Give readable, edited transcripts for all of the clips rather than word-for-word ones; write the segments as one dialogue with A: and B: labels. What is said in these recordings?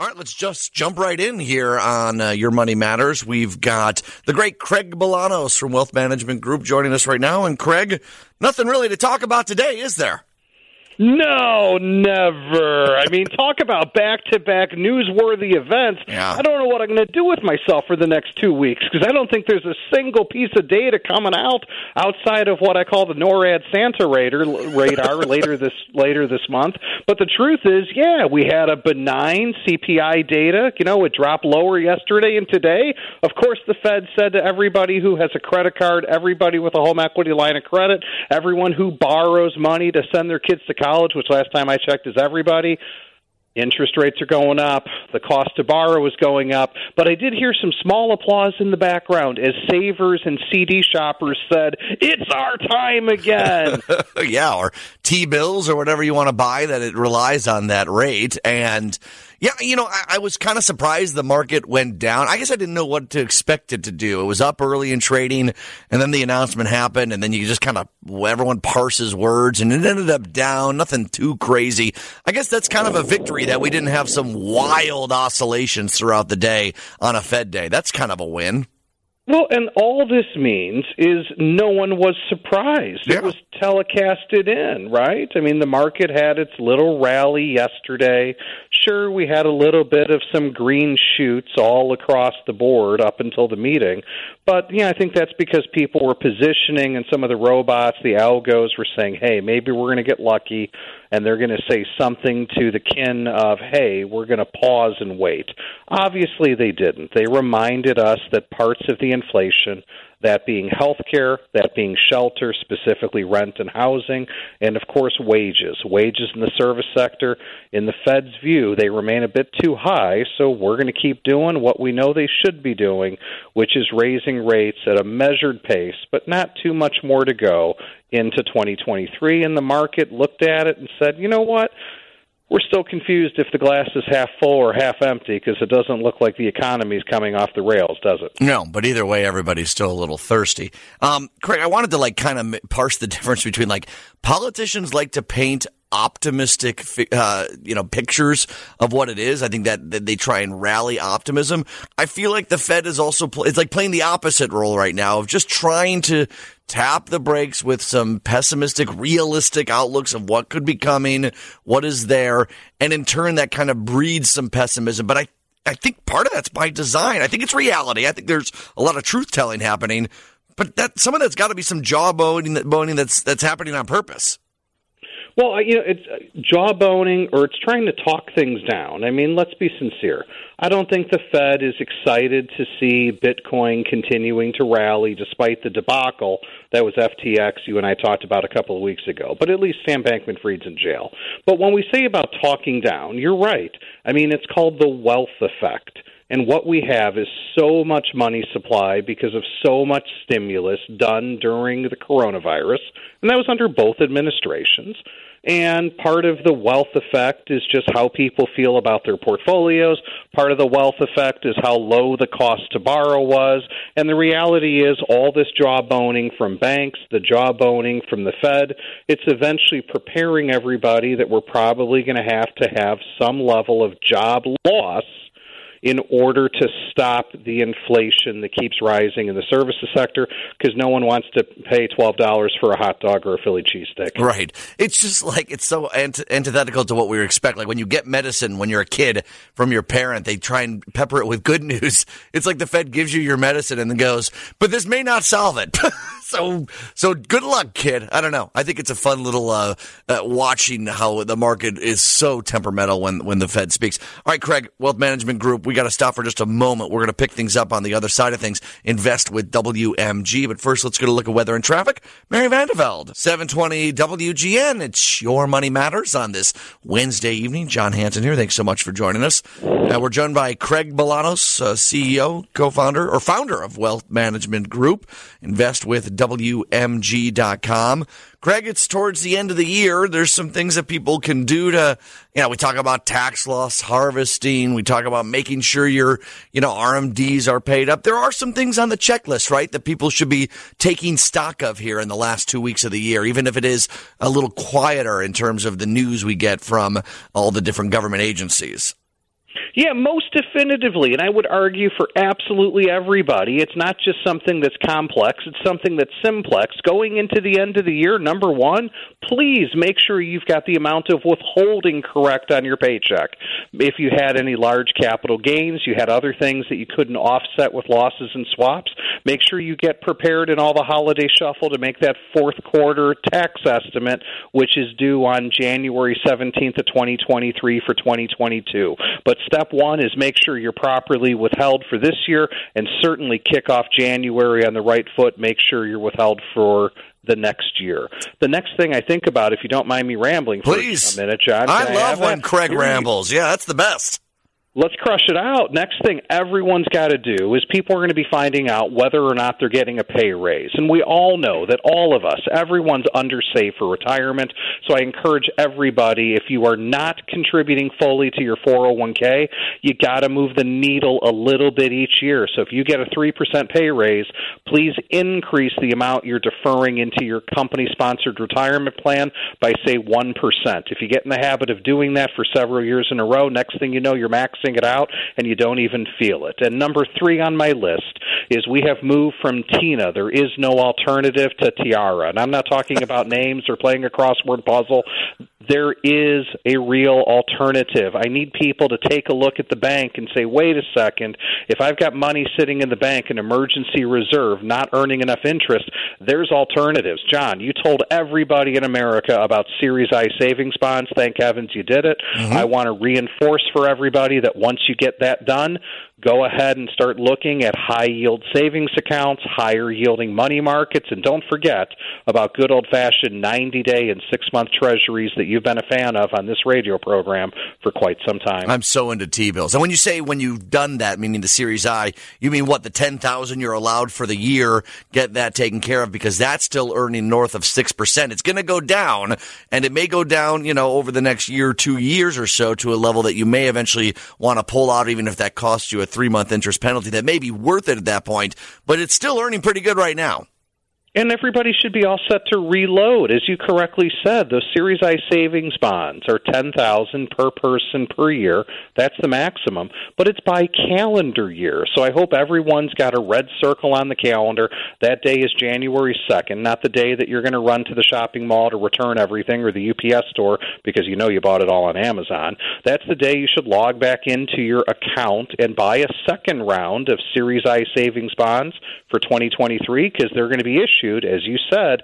A: All right, let's just jump right in here on Your Money Matters. We've got the great Craig Bolanos from Wealth Management Group joining us right now. And Craig, nothing really to talk about today, is there?
B: No, never. I mean, talk about back-to-back newsworthy events.
A: Yeah.
B: I don't know what I'm going to do with myself for the next 2 weeks because I don't think there's a single piece of data coming out outside of what I call the NORAD Santa radar later this month. But the truth is, yeah, we had a benign CPI data. You know, it dropped lower yesterday and today. Of course, the Fed said to everybody who has a credit card, everybody with a home equity line of credit, everyone who borrows money to send their kids to college, which last time I checked is everybody, interest rates are going up, the cost to borrow is going up, but I did hear some small applause in the background as savers and CD shoppers said, it's our time again.
A: Yeah, or T-bills or whatever you want to buy that it relies on that rate. And yeah, you know, I was kind of surprised the market went down. I guess I didn't know what to expect it to do. It was up early in trading, and then the announcement happened, and then you just kind of, everyone parses words, and it ended up down. Nothing too crazy. I guess that's kind of a victory that we didn't have some wild oscillations throughout the day on a Fed day. That's kind of a win.
B: Well, and all this means is no one was surprised.
A: Yeah.
B: It was telecasted in, right? I mean, the market had its little rally yesterday. Sure, we had a little bit of some green shoots all across the board up until the meeting. But, yeah, I think that's because people were positioning and some of the robots, the algos, were saying, hey, maybe we're going to get lucky, and they're going to say something to the kin of, hey, we're going to pause and wait. Obviously, they didn't. They reminded us that parts of the inflation, that being healthcare, that being shelter, specifically rent and housing, and, of course, wages. Wages in the service sector, in the Fed's view, they remain a bit too high, so we're going to keep doing what we know they should be doing, which is raising rates at a measured pace, but not too much more to go into 2023. And the market looked at it and said, you know what? We're still confused if the glass is half full or half empty because it doesn't look like the economy is coming off the rails, does it?
A: No, but either way, everybody's still a little thirsty. Craig, I wanted to kind of parse the difference between politicians like to paint optimistic, pictures of what it is. I think that they try and rally optimism. I feel like the Fed is also it's like playing the opposite role right now of just trying to tap the brakes with some pessimistic, realistic outlooks of what could be coming, what is there, and in turn that kind of breeds some pessimism. But I think part of that's by design. I think it's reality. I think there's a lot of truth-telling happening, but some of that's got to be some jawboning that's happening on purpose.
B: Well, it's jawboning or it's trying to talk things down. I mean, let's be sincere. I don't think the Fed is excited to see Bitcoin continuing to rally despite the debacle that was FTX you and I talked about a couple of weeks ago. But at least Sam Bankman-Fried's in jail. But when we say about talking down, you're right. I mean, it's called the wealth effect. And what we have is so much money supply because of so much stimulus done during the coronavirus, and that was under both administrations. And part of the wealth effect is just how people feel about their portfolios. Part of the wealth effect is how low the cost to borrow was. And the reality is all this jawboning from banks, the jawboning from the Fed, it's eventually preparing everybody that we're probably going to have some level of job loss in order to stop the inflation that keeps rising in the services sector because no one wants to pay $12 for a hot dog or a Philly cheesesteak.
A: Right. It's just it's so antithetical to what we expect. Like when you get medicine when you're a kid from your parent, they try and pepper it with good news. It's like the Fed gives you your medicine and then goes, but this may not solve it. So good luck, kid. I don't know. I think it's a fun little watching how the market is so temperamental when the Fed speaks. All right, Craig, Wealth Management Group, we got to stop for just a moment. We're going to pick things up on the other side of things, invest with WMG. But first, let's get a look at weather and traffic. Mary Vandeveld, 720 WGN. It's Your Money Matters on this Wednesday evening. John Hanson here. Thanks so much for joining us. We're joined by Craig Bolanos, CEO, co-founder, or founder of Wealth Management Group. Invest with WMG.com. Craig, it's towards the end of the year. There's some things that people can do to, we talk about tax loss harvesting. We talk about making sure your, RMDs are paid up. There are some things on the checklist, right, that people should be taking stock of here in the last 2 weeks of the year, even if it is a little quieter in terms of the news we get from all the different government agencies.
B: Yeah, most definitively, and I would argue for absolutely everybody. It's not just something that's complex, it's something that's simplex. Going into the end of the year, number one, please make sure you've got the amount of withholding correct on your paycheck. If you had any large capital gains, you had other things that you couldn't offset with losses and swaps, make sure you get prepared in all the holiday shuffle to make that fourth quarter tax estimate, which is due on January 17th of 2023 for 2022. But step one is make sure you're properly withheld for this year, and certainly kick off January on the right foot. Make sure you're withheld for the next year. The next thing I think about, if you don't mind me rambling for a minute, John.
A: I love when Craig rambles. Yeah, that's the best.
B: Let's crush it out. Next thing everyone's got to do is people are going to be finding out whether or not they're getting a pay raise. And we all know that all of us, everyone's undersaved for retirement. So I encourage everybody, if you are not contributing fully to your 401k, you got to move the needle a little bit each year. So if you get a 3% pay raise, please increase the amount you're deferring into your company-sponsored retirement plan by, say, 1%. If you get in the habit of doing that for several years in a row, next thing you know, you're maxing it out and you don't even feel it. And number 3 on my list is we have moved from Tina. There is no alternative to Tiara. And I'm not talking about names or playing a crossword puzzle. There is a real alternative. I need people to take a look at the bank and say, wait a second, if I've got money sitting in the bank, an emergency reserve, not earning enough interest, there's alternatives. John, you told everybody in America about Series I savings bonds. Thank heavens you did it. Mm-hmm. I want to reinforce for everybody that once you get that done, go ahead and start looking at high-yield savings accounts, higher-yielding money markets, and don't forget about good old-fashioned 90-day and 6-month treasuries that you've been a fan of on this radio program for quite some time.
A: I'm so into T-bills. And when you say when you've done that, meaning the Series I, you mean what, the $10,000 you're allowed for the year, get that taken care of, because that's still earning north of 6%. It's going to go down, and it may go down, over the next year, 2 years or so, to a level that you may eventually want to pull out, even if that costs you a 3-month interest penalty. That may be worth it at that point, but it's still earning pretty good right now.
B: And everybody should be all set to reload. As you correctly said, those Series I savings bonds are $10,000 per person per year. That's the maximum, but it's by calendar year. So I hope everyone's got a red circle on the calendar. That day is January 2nd, not the day that you're going to run to the shopping mall to return everything, or the UPS store because you know you bought it all on Amazon. That's the day you should log back into your account and buy a second round of Series I savings bonds for 2023, because they're going to be issued, as you said,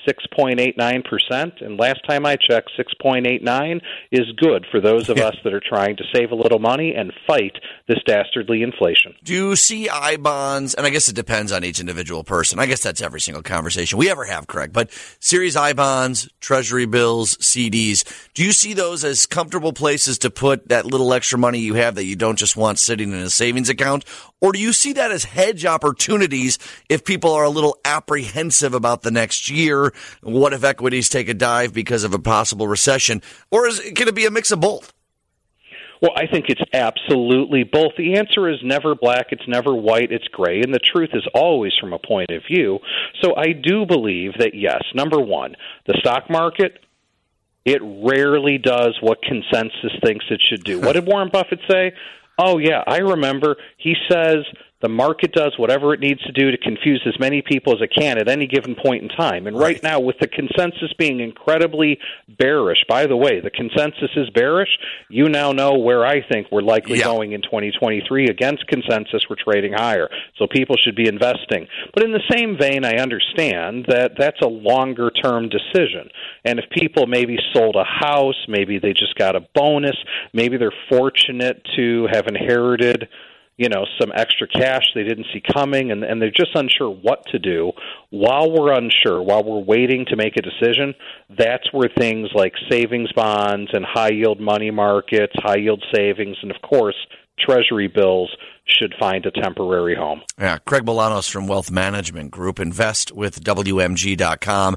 B: 6.89%, and last time I checked, 6.89 is good for those of us that are trying to save a little money and fight this dastardly inflation.
A: Do you see I-bonds, and I guess it depends on each individual person. I guess that's every single conversation we ever have, Craig, but Series I-bonds, Treasury bills, CDs, do you see those as comfortable places to put that little extra money you have that you don't just want sitting in a savings account? Or do you see that as hedge opportunities if people are a little apprehensive about the next year? What if equities take a dive because of a possible recession? Or can it be a mix of both?
B: Well, I think it's absolutely both. The answer is never black, it's never white, it's gray, and the truth is always from a point of view. So I do believe that, yes, number one, the stock market, it rarely does what consensus thinks it should do. What did Warren Buffett say? Oh, yeah, I remember. He says the market does whatever it needs to do to confuse as many people as it can at any given point in time. And right now, with the consensus being incredibly bearish, by the way, the consensus is bearish, you now know where I think we're likely going in 2023. Against consensus, we're trading higher. So people should be investing. But in the same vein, I understand that that's a longer-term decision. And if people maybe sold a house, maybe they just got a bonus, maybe they're fortunate to have inherited some extra cash they didn't see coming, and they're just unsure what to do. While we're unsure, while we're waiting to make a decision, that's where things like savings bonds and high-yield money markets, high-yield savings, and, of course, Treasury bills should find a temporary home.
A: Yeah, Craig Bolanos from Wealth Management Group. Invest with WMG.com,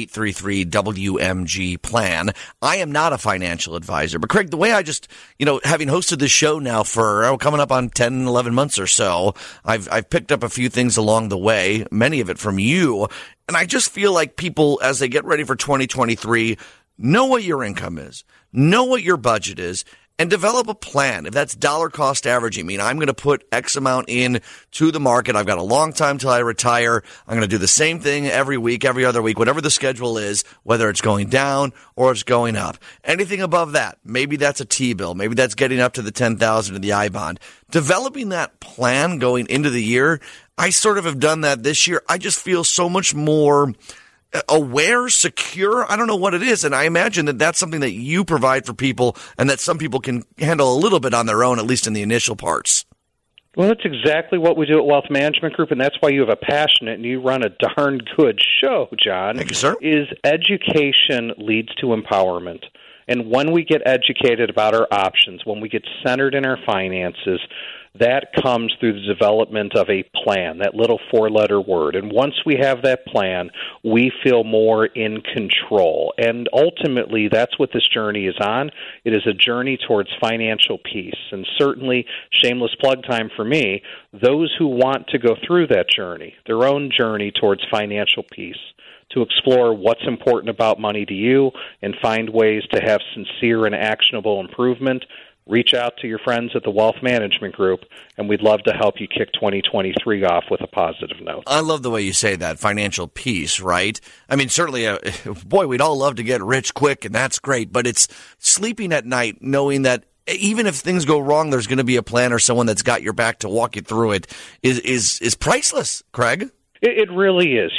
A: 833-WMG-PLAN. I am not a financial advisor, but Craig, the way I just, having hosted this show now for coming up on 10, 11 months or so, I've picked up a few things along the way, many of it from you, and I just feel like people, as they get ready for 2023, know what your income is, know what your budget is, and develop a plan. If that's dollar cost averaging, I'm going to put X amount in to the market. I've got a long time till I retire. I'm going to do the same thing every week, every other week, whatever the schedule is, whether it's going down or it's going up. Anything above that, maybe that's a T-bill. Maybe that's getting up to the 10,000 of the I-bond. Developing that plan going into the year, I sort of have done that this year. I just feel so much more aware, secure. I don't know what it is. And I imagine that that's something that you provide for people and that some people can handle a little bit on their own, at least in the initial parts.
B: Well, that's exactly what we do at Wealth Management Group, and that's why you have a passionate and you run a darn good show, John.
A: Thank you, sir.
B: Is education leads to empowerment. And when we get educated about our options, when we get centered in our finances, that comes through the development of a plan, that little four-letter word. And once we have that plan, we feel more in control. And ultimately, that's what this journey is on. It is a journey towards financial peace. And certainly, shameless plug time for me, those who want to go through that journey, their own journey towards financial peace, to explore what's important about money to you and find ways to have sincere and actionable improvement, reach out to your friends at the Wealth Management Group, and we'd love to help you kick 2023 off with a positive note.
A: I love the way you say that, financial peace, right? Certainly, boy, we'd all love to get rich quick, and that's great, but it's sleeping at night knowing that even if things go wrong, there's going to be a plan or someone that's got your back to walk you through it is priceless, Craig.
B: It really is.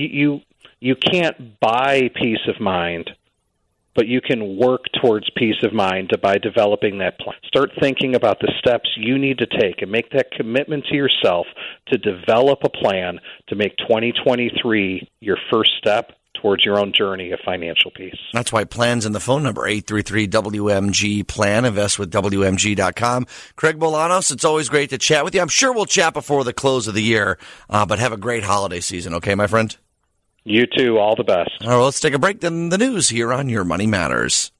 B: You can't buy peace of mind, but you can work towards peace of mind by developing that plan. Start thinking about the steps you need to take and make that commitment to yourself to develop a plan to make 2023 your first step towards your own journey of financial peace.
A: That's why plan's in the phone number, 833-WMG-PLAN. Invest with WMG.com. Craig Bolanos, it's always great to chat with you. I'm sure we'll chat before the close of the year, but have a great holiday season, okay, my friend?
B: You too. All the best.
A: All right, let's take a break. Then the news here on Your Money Matters.